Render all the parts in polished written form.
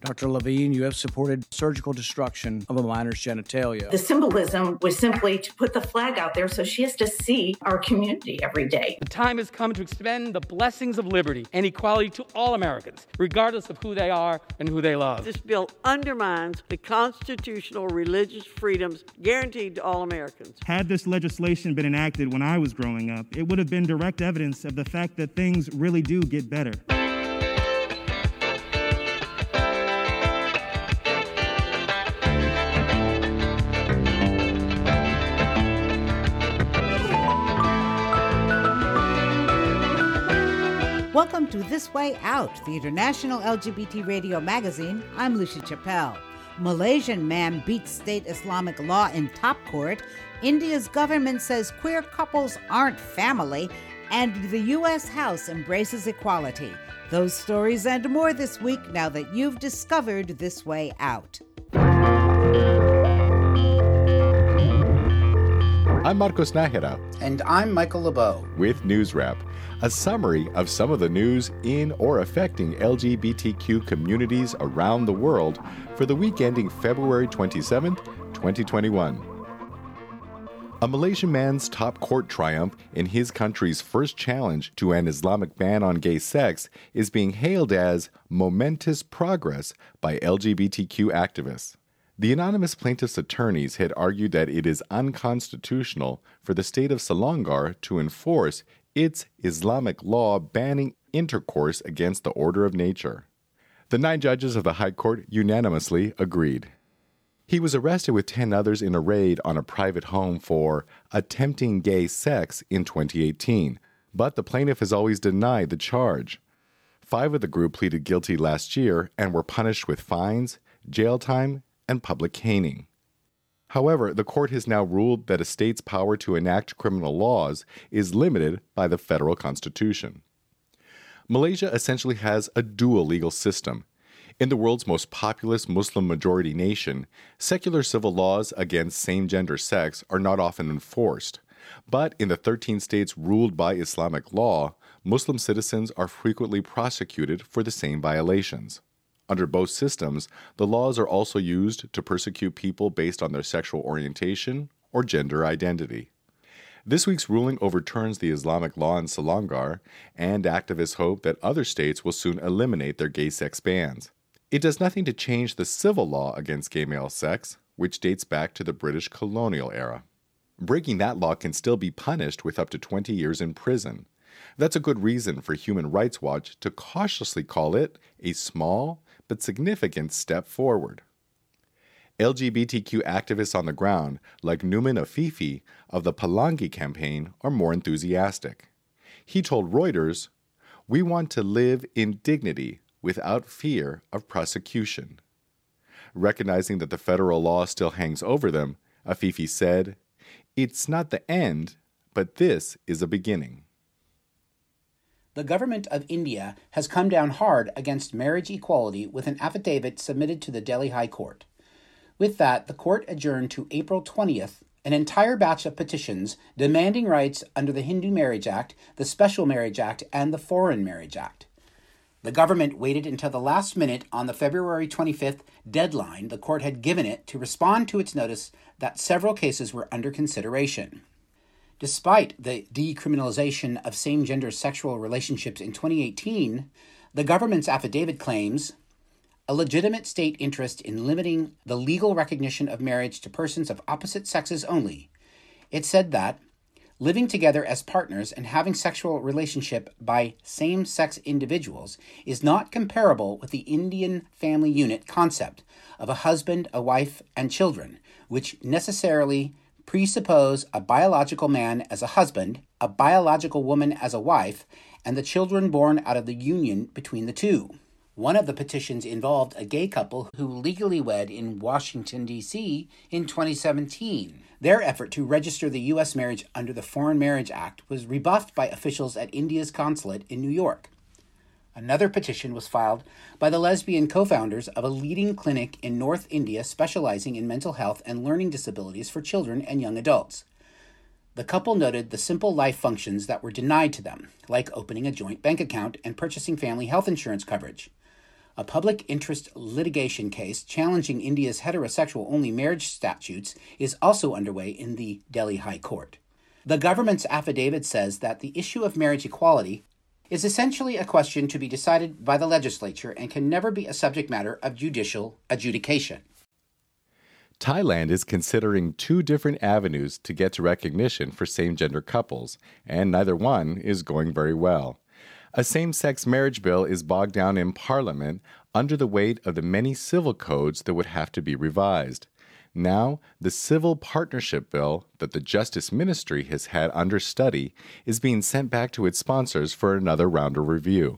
Dr. Levine, you have supported surgical destruction of a minor's genitalia. The symbolism was simply to put the flag out there so she has to see our community every day. The time has come to extend the blessings of liberty and equality to all Americans, regardless of who they are and who they love. This bill undermines the constitutional religious freedoms guaranteed to all Americans. Had this legislation been enacted when I was growing up, it would have been direct evidence of the fact that things really do get better. Welcome to This Way Out, the international LGBT radio magazine. I'm Lucia Chappelle. Malaysian man beats state Islamic law in top court. India's government says queer couples aren't family. And the U.S. House embraces equality. Those stories and more this week now that you've discovered This Way Out. I'm Marcos Nájera. And I'm Michael LeBeau. With News Wrap, a summary of some of the news in or affecting LGBTQ communities around the world for the week ending February 27th, 2021. A Malaysian man's top court triumph in his country's first challenge to an Islamic ban on gay sex is being hailed as momentous progress by LGBTQ activists. The anonymous plaintiff's attorneys had argued that it is unconstitutional for the state of Selangor to enforce its Islamic law banning intercourse against the order of nature. The 9 judges of the High Court unanimously agreed. He was arrested with 10 others in a raid on a private home for attempting gay sex in 2018, but the plaintiff has always denied the charge. 5 of the group pleaded guilty last year and were punished with fines, jail time, and public caning. However, the court has now ruled that a state's power to enact criminal laws is limited by the federal constitution. Malaysia essentially has a dual legal system. In the world's most populous Muslim-majority nation, secular civil laws against same-gender sex are not often enforced. But in the 13 states ruled by Islamic law, Muslim citizens are frequently prosecuted for the same violations. Under both systems, the laws are also used to persecute people based on their sexual orientation or gender identity. This week's ruling overturns the Islamic law in Selangor, and activists hope that other states will soon eliminate their gay sex bans. It does nothing to change the civil law against gay male sex, which dates back to the British colonial era. Breaking that law can still be punished with up to 20 years in prison. That's a good reason for Human Rights Watch to cautiously call it a small but significant step forward. LGBTQ activists on the ground, like Numan Afifi of the Pelangi campaign, are more enthusiastic. He told Reuters, "We want to live in dignity without fear of prosecution." Recognizing that the federal law still hangs over them, Afifi said, "It's not the end, but this is a beginning." The government of India has come down hard against marriage equality with an affidavit submitted to the Delhi High Court. With that, the court adjourned to April 20th an entire batch of petitions demanding rights under the Hindu Marriage Act, the Special Marriage Act, and the Foreign Marriage Act. The government waited until the last minute on the February 25th deadline the court had given it to respond to its notice that several cases were under consideration. Despite the decriminalization of same-gender sexual relationships in 2018, the government's affidavit claims a legitimate state interest in limiting the legal recognition of marriage to persons of opposite sexes only. It said that living together as partners and having sexual relationship by same-sex individuals is not comparable with the Indian family unit concept of a husband, a wife, and children, which necessarily presuppose a biological man as a husband, a biological woman as a wife, and the children born out of the union between the two. One of the petitions involved a gay couple who legally wed in Washington, D.C. in 2017. Their effort to register the U.S. marriage under the Foreign Marriage Act was rebuffed by officials at India's consulate in New York. Another petition was filed by the lesbian co-founders of a leading clinic in North India specializing in mental health and learning disabilities for children and young adults. The couple noted the simple life functions that were denied to them, like opening a joint bank account and purchasing family health insurance coverage. A public interest litigation case challenging India's heterosexual-only marriage statutes is also underway in the Delhi High Court. The government's affidavit says that the issue of marriage equality is essentially a question to be decided by the legislature and can never be a subject matter of judicial adjudication. Thailand is considering 2 different avenues to get to recognition for same-gender couples, and neither one is going very well. A same-sex marriage bill is bogged down in Parliament under the weight of the many civil codes that would have to be revised. Now, the Civil Partnership Bill that the Justice Ministry has had under study is being sent back to its sponsors for another round of review.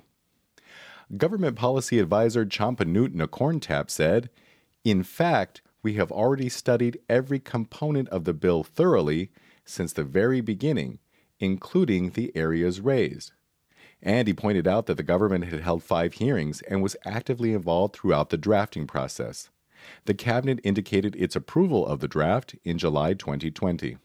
Government Policy Advisor Champanuut Nakorntap said, "In fact, we have already studied every component of the bill thoroughly since the very beginning, including the areas raised." And he pointed out that the government had held 5 hearings and was actively involved throughout the drafting process. The cabinet indicated its approval of the draft in July 2020.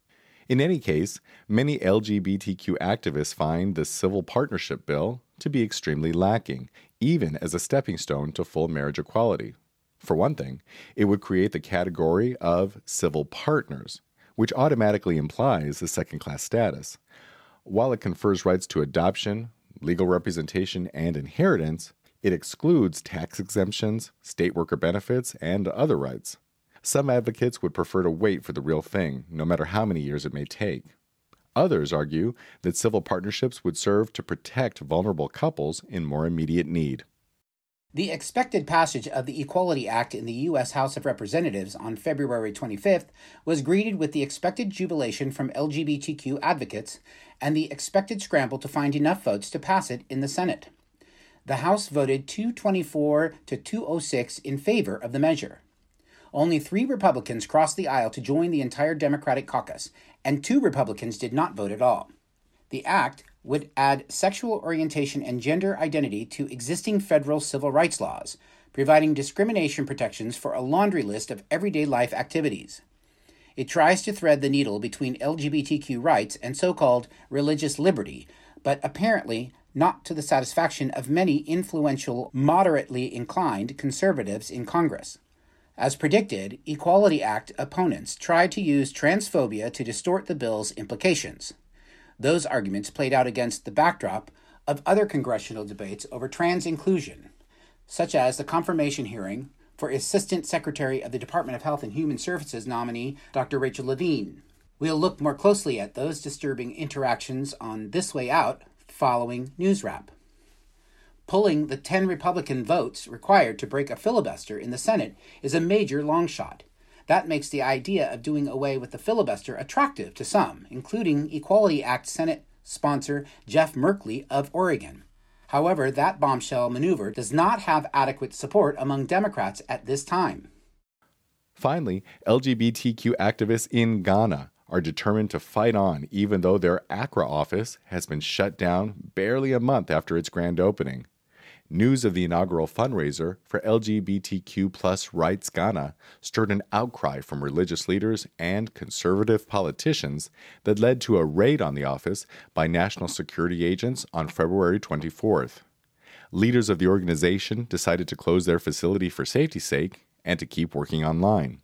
In any case, many LGBTQ activists find the Civil Partnership Bill to be extremely lacking, even as a stepping stone to full marriage equality. For one thing, it would create the category of civil partners, which automatically implies a second-class status. While it confers rights to adoption, legal representation, and inheritance, it excludes tax exemptions, state worker benefits, and other rights. Some advocates would prefer to wait for the real thing, no matter how many years it may take. Others argue that civil partnerships would serve to protect vulnerable couples in more immediate need. The expected passage of the Equality Act in the U.S. House of Representatives on February 25th was greeted with the expected jubilation from LGBTQ advocates and the expected scramble to find enough votes to pass it in the Senate. The House voted 224 to 206 in favor of the measure. Only 3 Republicans crossed the aisle to join the entire Democratic caucus, and 2 Republicans did not vote at all. The act would add sexual orientation and gender identity to existing federal civil rights laws, providing discrimination protections for a laundry list of everyday life activities. It tries to thread the needle between LGBTQ rights and so-called religious liberty, but apparently not to the satisfaction of many influential, moderately inclined conservatives in Congress. As predicted, Equality Act opponents tried to use transphobia to distort the bill's implications. Those arguments played out against the backdrop of other congressional debates over trans inclusion, such as the confirmation hearing for Assistant Secretary of the Department of Health and Human Services nominee Dr. Rachel Levine. We'll look more closely at those disturbing interactions on This Way Out following News Wrap. Pulling the 10 Republican votes required to break a filibuster in the Senate is a major long shot. That makes the idea of doing away with the filibuster attractive to some, including Equality Act Senate sponsor Jeff Merkley of Oregon. However, that bombshell maneuver does not have adequate support among Democrats at this time. Finally, LGBTQ activists in Ghana are determined to fight on even though their Accra office has been shut down barely a month after its grand opening. News of the inaugural fundraiser for LGBTQ+ Rights Ghana stirred an outcry from religious leaders and conservative politicians that led to a raid on the office by national security agents on February 24th. Leaders of the organization decided to close their facility for safety's sake and to keep working online.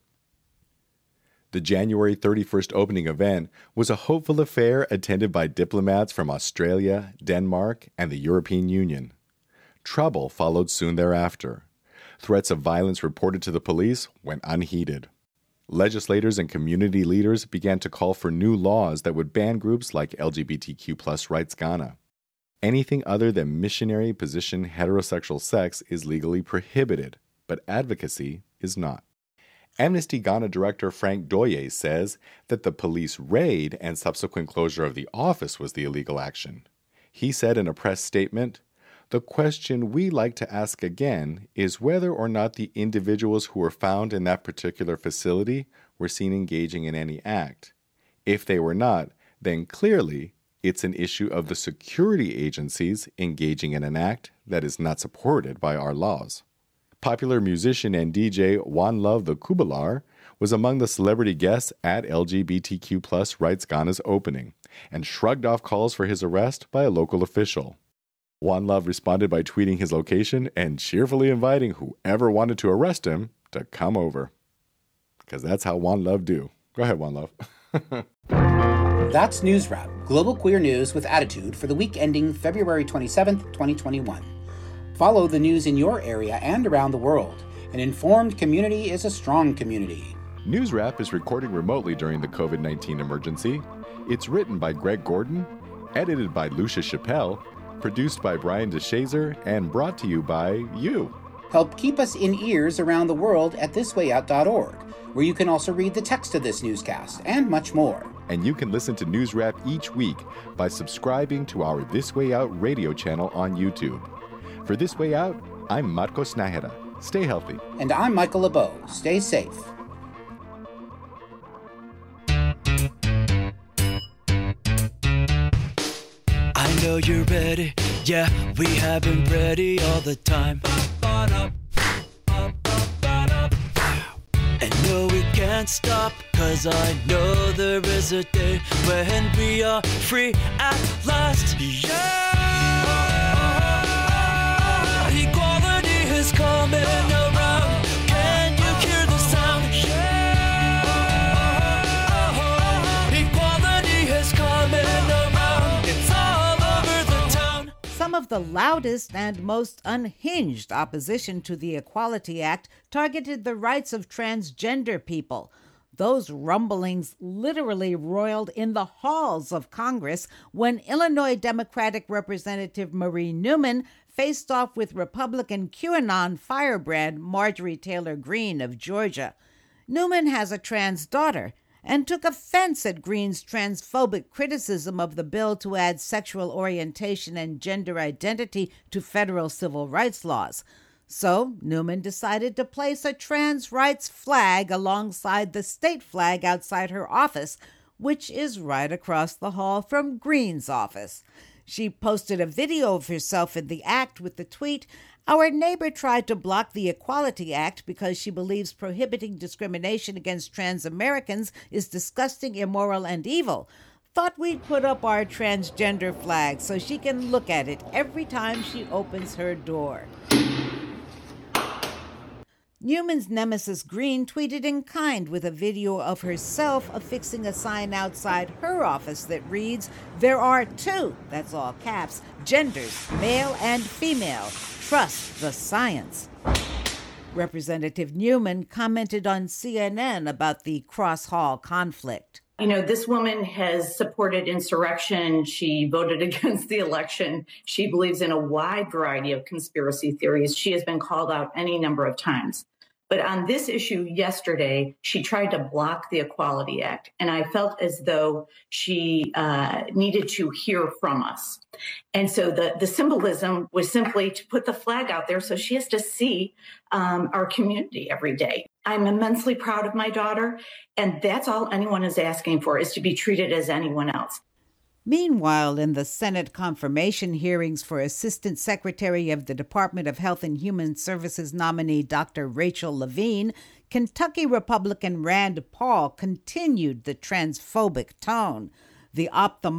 The January 31st opening event was a hopeful affair attended by diplomats from Australia, Denmark, and the European Union. Trouble followed soon thereafter. Threats of violence reported to the police went unheeded. Legislators and community leaders began to call for new laws that would ban groups like LGBTQ+ Rights Ghana. Anything other than missionary position heterosexual sex is legally prohibited, but advocacy is not. Amnesty Ghana Director Frank Doye says that the police raid and subsequent closure of the office was the illegal action. He said in a press statement, "The question we like to ask again is whether or not the individuals who were found in that particular facility were seen engaging in any act. If they were not, then clearly it's an issue of the security agencies engaging in an act that is not supported by our laws." Popular musician and DJ One Love the Kubalar was among the celebrity guests at LGBTQ+ Rights Ghana's opening and shrugged off calls for his arrest by a local official. One Love responded by tweeting his location and cheerfully inviting whoever wanted to arrest him to come over. Because that's how One Love do. Go ahead, One Love. That's News Wrap, global queer news with attitude for the week ending February 27th, 2021. Follow the news in your area and around the world. An informed community is a strong community. News Wrap is recorded remotely during the COVID-19 emergency. It's written by Greg Gordon, edited by Lucia Chappelle, produced by Brian DeShazer, and brought to you by you. Help keep us in ears around the world at thiswayout.org, where you can also read the text of this newscast and much more. And you can listen to News Wrap each week by subscribing to our This Way Out radio channel on YouTube. For This Way Out, I'm Marcos Nájera. Stay healthy. And I'm Michael LeBeau. Stay safe. I know you're ready, yeah, we have been ready all the time. And no, we can't stop, 'cause I know there is a day when we are free at last, yeah. Equality is coming around, can you hear the sound, yeah. Equality is coming around, it's all over the town. Some of the loudest and most unhinged opposition to the Equality Act targeted the rights of transgender people. Those rumblings literally roiled in the halls of Congress when Illinois Democratic Representative Marie Newman faced off with Republican QAnon firebrand Marjorie Taylor Greene of Georgia. Newman has a trans daughter and took offense at Greene's transphobic criticism of the bill to add sexual orientation and gender identity to federal civil rights laws. So Newman decided to place a trans rights flag alongside the state flag outside her office, which is right across the hall from Greene's office. She posted a video of herself in the act with the tweet, "Our neighbor tried to block the Equality Act because she believes prohibiting discrimination against trans Americans is disgusting, immoral, and evil. Thought we'd put up our transgender flag so she can look at it every time she opens her door." Newman's nemesis Greene tweeted in kind with a video of herself affixing a sign outside her office that reads, "There are two," that's all caps, "genders, male and female. Trust the science." Representative Newman commented on CNN about the cross-hall conflict. You know, this woman has supported insurrection. She voted against the election. She believes in a wide variety of conspiracy theories. She has been called out any number of times. But on this issue yesterday, she tried to block the Equality Act. And I felt as though she needed to hear from us. And so the symbolism was simply to put the flag out there so she has to see our community every day. I'm immensely proud of my daughter. And that's all anyone is asking for, is to be treated as anyone else. Meanwhile, in the Senate confirmation hearings for Assistant Secretary of the Department of Health and Human Services nominee Dr. Rachel Levine, Kentucky Republican Rand Paul continued the transphobic tone. The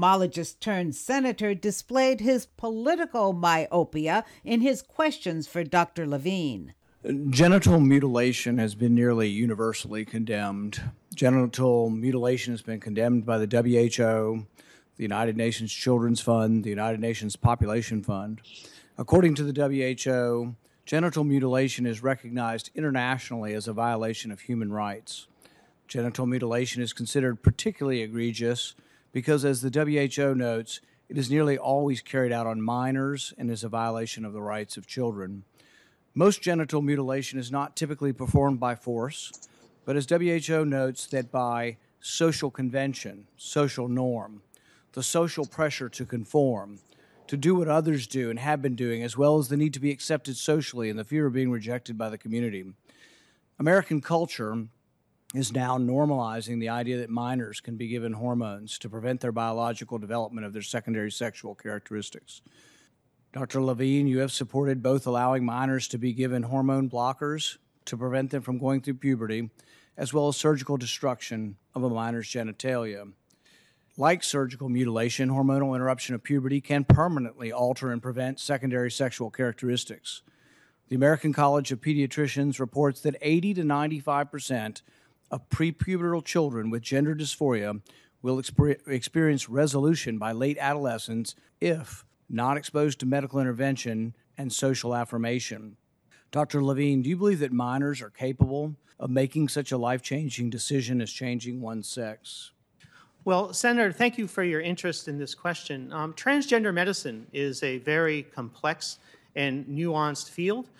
ophthalmologist-turned-senator displayed his political myopia in his questions for Dr. Levine. Genital mutilation has been nearly universally condemned. Genital mutilation has been condemned by the WHO, the United Nations Children's Fund, the United Nations Population Fund. According to the WHO, genital mutilation is recognized internationally as a violation of human rights. Genital mutilation is considered particularly egregious because, as the WHO notes, it is nearly always carried out on minors and is a violation of the rights of children. Most genital mutilation is not typically performed by force, but as WHO notes, that by social convention, social norm, the social pressure to conform, to do what others do and have been doing, as well as the need to be accepted socially and the fear of being rejected by the community. American culture is now normalizing the idea that minors can be given hormones to prevent their biological development of their secondary sexual characteristics. Dr. Levine, you have supported both allowing minors to be given hormone blockers to prevent them from going through puberty, as well as surgical destruction of a minor's genitalia. Like surgical mutilation, hormonal interruption of puberty can permanently alter and prevent secondary sexual characteristics. The American College of Pediatricians reports that 80 to 95% of prepubertal children with gender dysphoria will experience resolution by late adolescence if not exposed to medical intervention and social affirmation. Dr. Levine, do you believe that minors are capable of making such a life-changing decision as changing one's sex? Well, Senator, thank you for your interest in this question. Transgender medicine is a very complex and nuanced field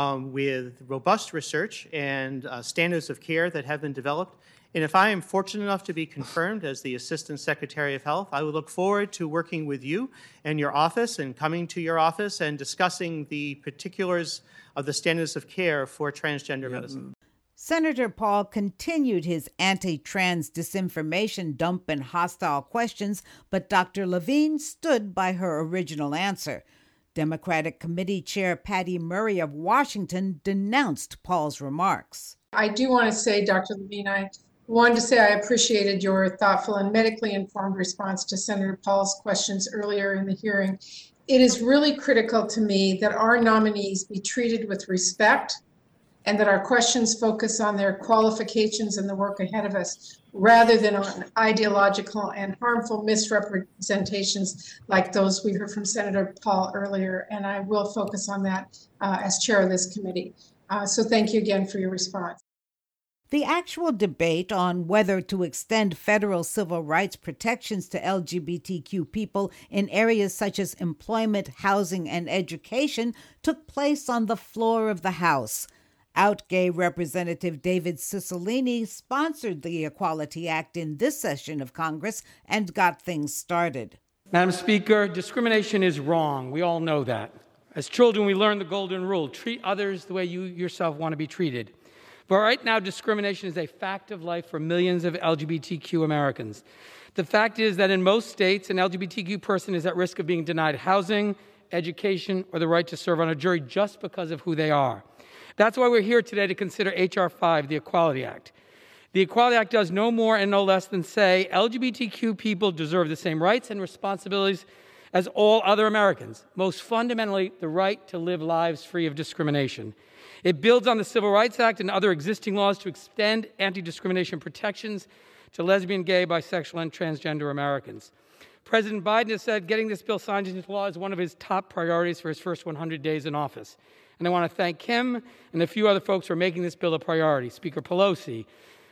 with robust research and standards of care that have been developed. And if I am fortunate enough to be confirmed as the Assistant Secretary of Health, I would look forward to working with you and your office and coming to your office and discussing the particulars of the standards of care for transgender medicine. Senator Paul continued his anti-trans disinformation dump and hostile questions, but Dr. Levine stood by her original answer. Democratic Committee Chair Patty Murray of Washington denounced Paul's remarks. I do want to say, Dr. Levine, I wanted to say I appreciated your thoughtful and medically informed response to Senator Paul's questions earlier in the hearing. It is really critical to me that our nominees be treated with respect and that our questions focus on their qualifications and the work ahead of us, rather than on ideological and harmful misrepresentations like those we heard from Senator Paul earlier. And I will focus on that as chair of this committee. So thank you again for your response. The actual debate on whether to extend federal civil rights protections to LGBTQ people in areas such as employment, housing, and education took place on the floor of the House. Out-gay Representative David Cicilline sponsored the Equality Act in this session of Congress and got things started. Madam Speaker, discrimination is wrong. We all know that. As children, we learn the golden rule: treat others the way you yourself want to be treated. But right now, discrimination is a fact of life for millions of LGBTQ Americans. The fact is that in most states, an LGBTQ person is at risk of being denied housing, education, or the right to serve on a jury just because of who they are. That's why we're here today to consider H.R. 5, the Equality Act. The Equality Act does no more and no less than say LGBTQ people deserve the same rights and responsibilities as all other Americans, most fundamentally the right to live lives free of discrimination. It builds on the Civil Rights Act and other existing laws to extend anti-discrimination protections to lesbian, gay, bisexual, and transgender Americans. President Biden has said getting this bill signed into law is one of his top priorities for his first 100 days in office. And I want to thank him and a few other folks for making this bill a priority: Speaker Pelosi,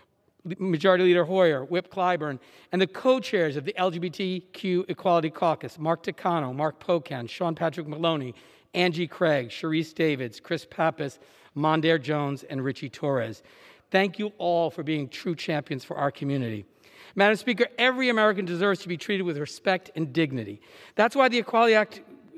Majority Leader Hoyer, Whip Clyburn, and the co-chairs of the LGBTQ Equality Caucus, Mark Takano, Mark Pocan, Sean Patrick Maloney, Angie Craig, Sharice Davids, Chris Pappas, Mondaire Jones, and Richie Torres. Thank you all for being true champions for our community. Madam Speaker, every American deserves to be treated with respect and dignity. That's what the Equality Act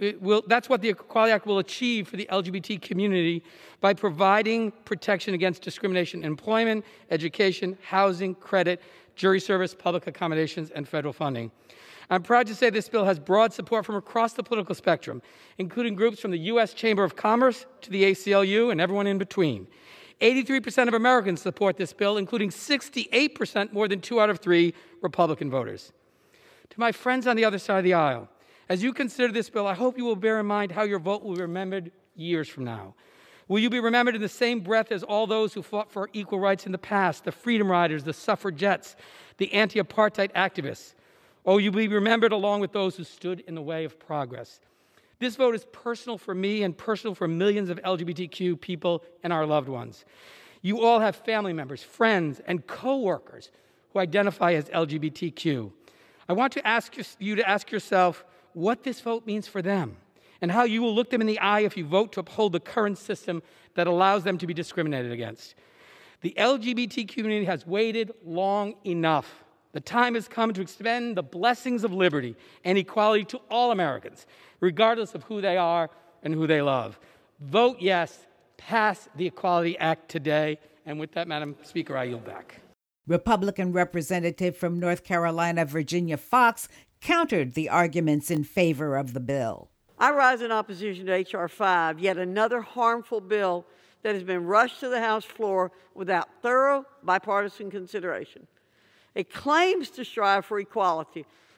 will achieve for the LGBT community by providing protection against discrimination in employment, education, housing, credit, jury service, public accommodations, and federal funding. I'm proud to say this bill has broad support from across the political spectrum, including groups from the U.S. Chamber of Commerce to the ACLU and everyone in between. 83% of Americans support this bill, including 68%, more than 2 out of 3 Republican voters. To my friends on the other side of the aisle, as you consider this bill, I hope you will bear in mind how your vote will be remembered years from now. Will you be remembered in the same breath as all those who fought for equal rights in the past, the Freedom Riders, the suffragettes, the anti-apartheid activists? Or will you be remembered along with those who stood in the way of progress? This vote is personal for me and personal for millions of LGBTQ people and our loved ones. You all have family members, friends, and co-workers who identify as LGBTQ. I want to ask you to ask yourself what this vote means for them and how you will look them in the eye if you vote to uphold the current system that allows them to be discriminated against. The LGBT community has waited long enough. The time has come to extend the blessings of liberty and equality to all Americans, regardless of who they are and who they love. Vote yes, pass the Equality Act today. And with that, Madam Speaker, I yield back. Republican Representative from North Carolina, Virginia Foxx, countered the arguments in favor of the bill. I rise in opposition to H.R. 5, yet another harmful bill that has been rushed to the House floor without thorough bipartisan consideration. It claims to strive for equality,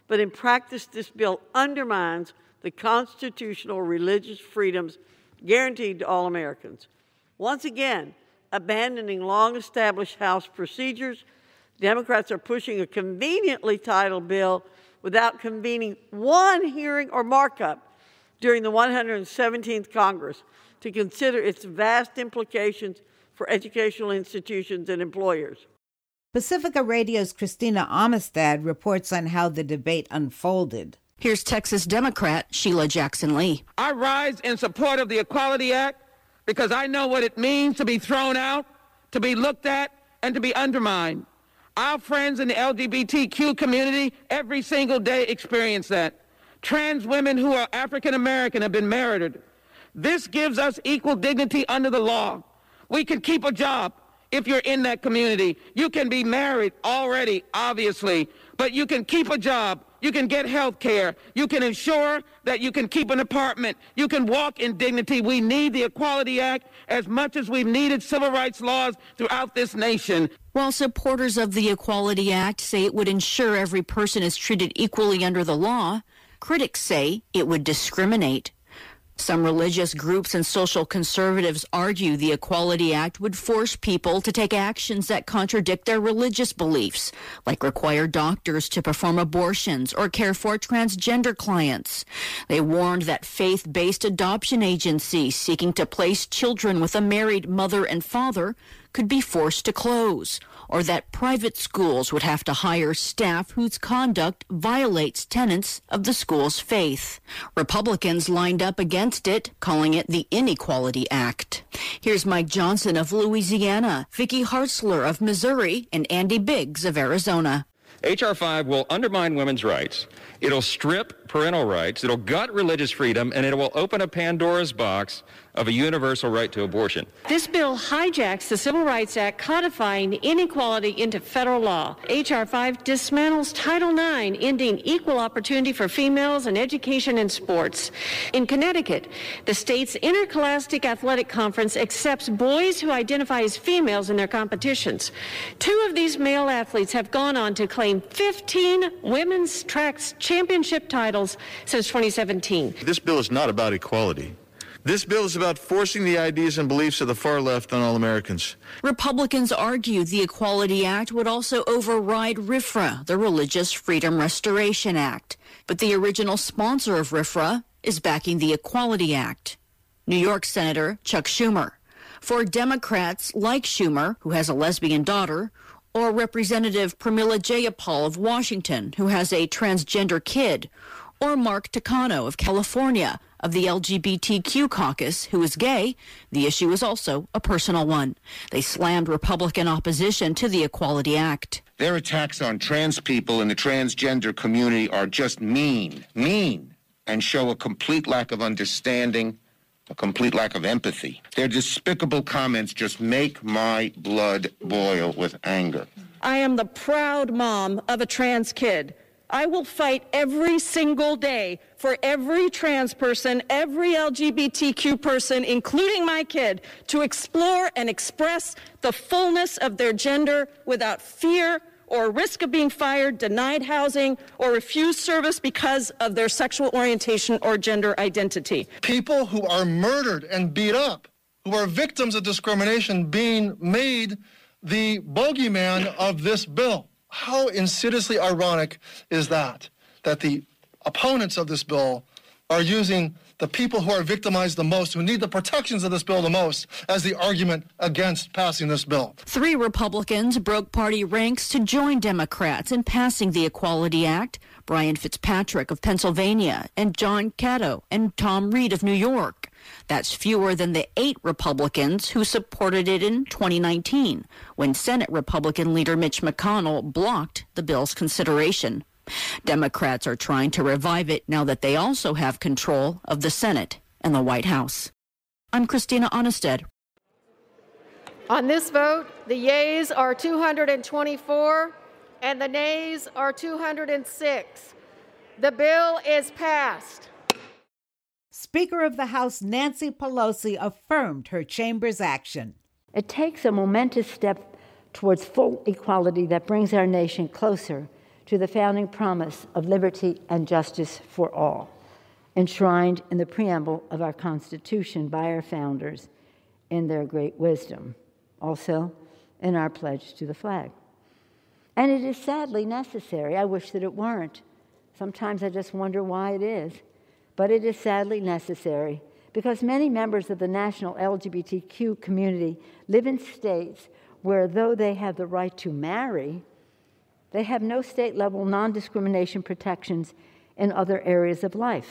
But in practice, this bill undermines the constitutional religious freedoms guaranteed to all Americans. Once again, abandoning long-established House procedures, Democrats are pushing a conveniently titled bill without convening one hearing or markup during the 117th Congress to consider its vast implications for educational institutions and employers. Pacifica Radio's Christina Amistad reports on how the debate unfolded. Here's Texas Democrat Sheila Jackson Lee. I rise in support of the Equality Act because I know what it means to be thrown out, to be looked at, and to be undermined. Our friends in the LGBTQ community every single day experience that. Trans women who are African American have been murdered. This gives us equal dignity under the law. We can keep a job if you're in that community. You can be married already, obviously, but you can keep a job. You can get health care. You can ensure that you can keep an apartment. You can walk in dignity. We need the Equality Act as much as we've needed civil rights laws throughout this nation. While supporters of the Equality Act say it would ensure every person is treated equally under the law, critics say it would discriminate. Some religious groups and social conservatives argue the Equality Act would force people to take actions that contradict their religious beliefs, like require doctors to perform abortions or care for transgender clients. They warned that faith-based adoption agencies seeking to place children with a married mother and father could be forced to close, or that private schools would have to hire staff whose conduct violates tenets of the school's faith. Republicans lined up against it, calling it the Inequality Act. Here's Mike Johnson of Louisiana, Vicky Hartzler of Missouri, and Andy Biggs of Arizona. H.R. 5 will undermine women's rights. It'll strip parental rights. It'll gut religious freedom, and it will open a Pandora's box of a universal right to abortion. This bill hijacks the Civil Rights Act, codifying inequality into federal law. H.R. 5 dismantles Title IX, ending equal opportunity for females in education and sports. In Connecticut, the state's Interscholastic Athletic Conference accepts boys who identify as females in their competitions. 2 of these male athletes have gone on to claim 15 women's track championship titles since 2017. This bill is not about equality. This bill is about forcing the ideas and beliefs of the far left on all Americans. Republicans argue the Equality Act would also override RFRA, the Religious Freedom Restoration Act. But the original sponsor of RFRA is backing the Equality Act. New York Senator Chuck Schumer. For Democrats like Schumer, who has a lesbian daughter, or Representative Pramila Jayapal of Washington, who has a transgender kid, or Mark Takano of California, of the LGBTQ caucus, who is gay, the issue is also a personal one. They slammed Republican opposition to the Equality Act. Their attacks on trans people in the transgender community are just mean, and show a complete lack of understanding, a complete lack of empathy. Their despicable comments just make my blood boil with anger. I am the proud mom of a trans kid. I will fight every single day for every trans person, every LGBTQ person, including my kid, to explore and express the fullness of their gender without fear or risk of being fired, denied housing, or refused service because of their sexual orientation or gender identity. People who are murdered and beat up, who are victims of discrimination, being made the bogeyman of this bill. How insidiously ironic is that the opponents of this bill are using the people who are victimized the most, who need the protections of this bill the most, as the argument against passing this bill. 3 Republicans broke party ranks to join Democrats in passing the Equality Act. Brian Fitzpatrick of Pennsylvania and John Cato and Tom Reed of New York. That's fewer than the 8 Republicans who supported it in 2019, when Senate Republican leader Mitch McConnell blocked the bill's consideration. Democrats are trying to revive it now that they also have control of the Senate and the White House. I'm Christina Onnested. On this vote, the yeas are 224 and the nays are 206. The bill is passed. Speaker of the House Nancy Pelosi affirmed her chamber's action. It takes a momentous step towards full equality that brings our nation closer to the founding promise of liberty and justice for all, enshrined in the preamble of our Constitution by our founders in their great wisdom, also in our pledge to the flag. And it is sadly necessary. I wish that it weren't. Sometimes I just wonder why it is. But it is sadly necessary because many members of the national LGBTQ community live in states where, though they have the right to marry, they have no state-level non-discrimination protections in other areas of life.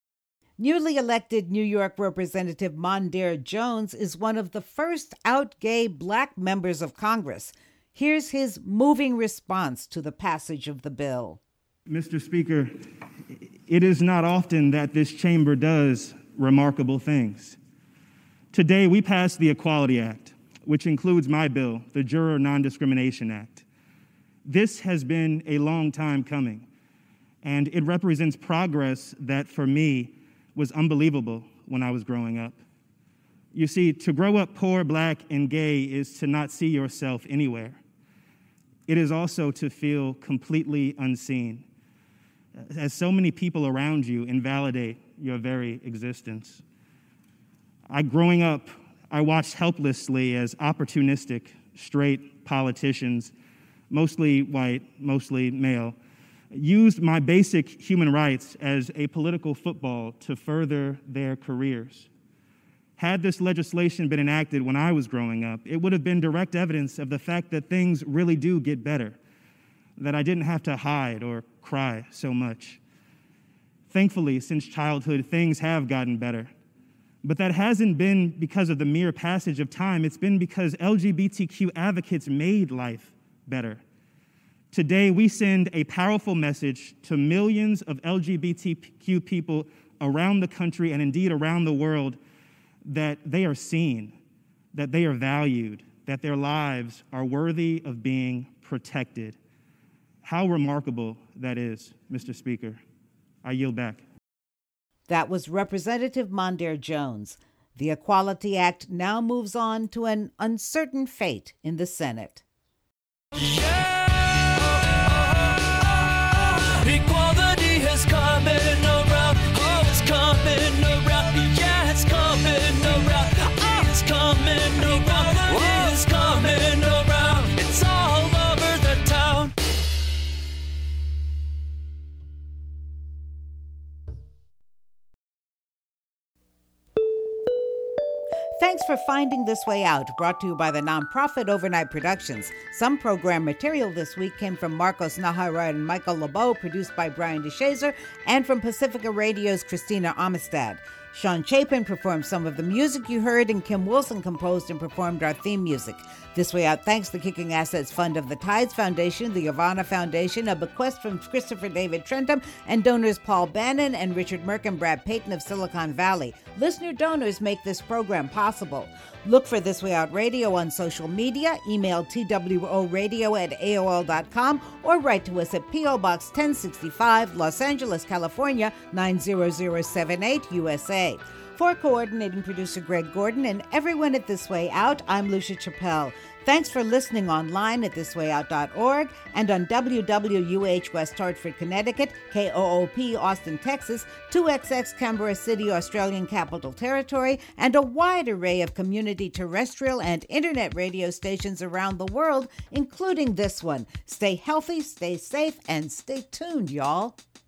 Newly elected New York Representative Mondaire Jones is one of the first out gay Black members of Congress. Here's his moving response to the passage of the bill. Mr. Speaker, it is not often that this chamber does remarkable things. Today, we passed the Equality Act, which includes my bill, the Juror Non-Discrimination Act. This has been a long time coming, and it represents progress that, for me, was unbelievable when I was growing up. You see, to grow up poor, Black, and gay is to not see yourself anywhere. It is also to feel completely unseen, as so many people around you invalidate your very existence. Growing up, I watched helplessly as opportunistic, straight politicians, mostly white, mostly male, used my basic human rights as a political football to further their careers. Had this legislation been enacted when I was growing up, it would have been direct evidence of the fact that things really do get better, that I didn't have to hide or cry so much. Thankfully, since childhood, things have gotten better. But that hasn't been because of the mere passage of time. It's been because LGBTQ advocates made life better. Today, we send a powerful message to millions of LGBTQ people around the country and indeed around the world that they are seen, that they are valued, that their lives are worthy of being protected. How remarkable that is, Mr. Speaker. I yield back. That was Representative Mondaire Jones. The Equality Act now moves on to an uncertain fate in the Senate. Equality is coming around. Oh, it's coming around. Yeah, it's coming around. Oh, it's coming around. Oh, it's coming around. It's all over the town. Thanks for finding This Way Out, brought to you by the nonprofit Overnight Productions. Some program material this week came from Marcos Nahara and Michael LeBeau, produced by Brian DeShazer, and from Pacifica Radio's Christina Amistad. Sean Chapin performed some of the music you heard, and Kim Wilson composed and performed our theme music. This Way Out thanks the Kicking Assets Fund of the Tides Foundation, the Ivana Foundation, a bequest from Christopher David Trentham, and donors Paul Bannon and Richard Merck and Brad Payton of Silicon Valley. Listener donors make this program possible. Look for This Way Out Radio on social media, email tworadio@aol.com, or write to us at P.O. Box 1065, Los Angeles, California, 90078, USA. For coordinating producer Greg Gordon and everyone at This Way Out, I'm Lucia Chappelle. Thanks for listening online at thiswayout.org and on WWUH West Hartford, Connecticut, KOOP Austin, Texas, 2XX Canberra City, Australian Capital Territory, and a wide array of community terrestrial and internet radio stations around the world, including this one. Stay healthy, stay safe, and stay tuned, y'all.